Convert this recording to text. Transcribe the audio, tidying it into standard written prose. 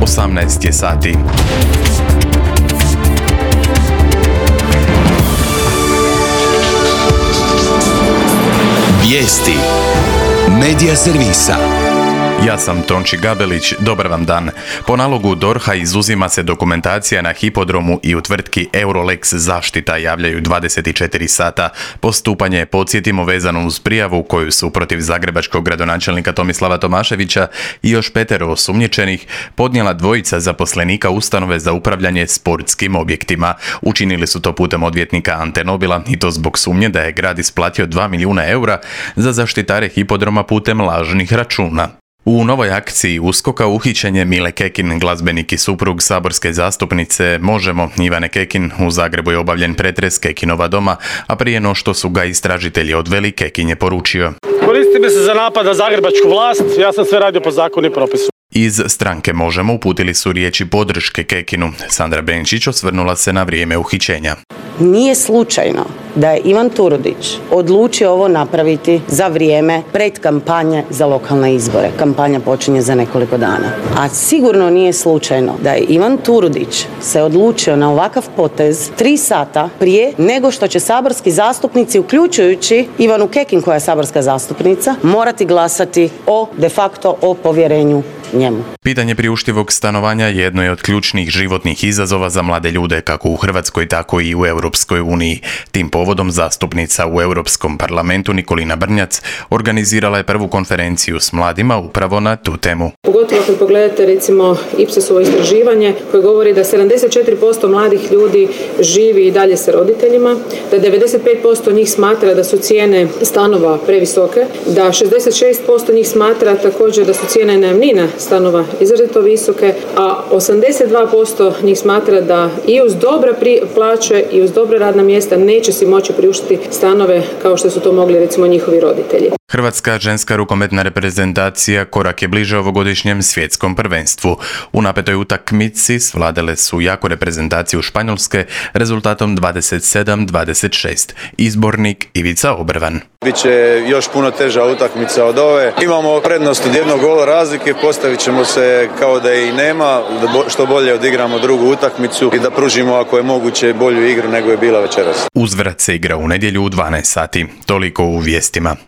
18 je sati. Vijesti Medija servisa. Ja sam Tonči Gabelić, dobar vam dan. Po nalogu DORH-a izuzima se dokumentacija na hipodromu i u tvrtki Eurolex zaštita, javljaju 24 sata. Postupanje, podsjetimo, vezano uz prijavu koju su protiv zagrebačkog gradonačelnika Tomislava Tomaševića i još 5 osumnjičenih podnijela dvojica zaposlenika ustanove za upravljanje sportskim objektima. Učinili su to putem odvjetnika Ante Nobila i to zbog sumnje da je grad isplatio 2 milijuna eura za zaštitare hipodroma putem lažnih računa. U novoj akciji USKOK-a uhićen je Mile Kekin, glazbenik i suprug saborske zastupnice Možemo Ivane Kekin. U Zagrebu je obavljen pretres Kekinova doma, a prije no što su ga istražitelji odveli, Kekin je poručio: Koristi me se za napad na zagrebačku vlast, ja sam sve radio po zakonu i propisu. Iz stranke Možemo uputili su riječi podrške Kekinu. Sandra Benčić osvrnula se na vrijeme uhićenja. Nije slučajno da je Ivan Turudić odlučio ovo napraviti za vrijeme pred kampanje za lokalne izbore. Kampanja počinje za nekoliko dana. A sigurno nije slučajno da je Ivan Turudić se odlučio na ovakav potez 3 sata prije nego što će saborski zastupnici, uključujući Ivanu Kekin koja je saborska zastupnica, morati glasati de facto o povjerenju njemu. Pitanje priuštivog stanovanja jedno je od ključnih životnih izazova za mlade ljude kako u Hrvatskoj, tako i u Europskoj uniji. Tim povodom zastupnica u Europskom parlamentu Nikolina Brnjac organizirala je prvu konferenciju s mladima upravo na tu temu. Pogotovo kad pogledate recimo Ipsosovo istraživanje koje govori da 74% mladih ljudi živi i dalje sa roditeljima, da 95% njih smatra da su cijene stanova previsoke, da 66% njih smatra također da su cijene najamnina stanova izrazito visoke, a 82% njih smatra da i uz dobre plaće i uz dobra radna mjesta neće si moći priuštiti stanove kao što su to mogli recimo njihovi roditelji. Hrvatska ženska rukometna reprezentacija korak je bliže ovogodišnjem svjetskom prvenstvu. U napetoj utakmici svladale su jako reprezentaciju Španjolske rezultatom 27-26. Izbornik Ivica Obrvan. Biće još puno teža utakmica od ove. Imamo prednost od 1 gola razlike, postavit ćemo se kao da je i nema, da što bolje odigramo drugu utakmicu i da pružimo ako je moguće bolju igru nego je bila večeras. Uzvrat se igra u nedjelju u 12 sati. Toliko u vijestima.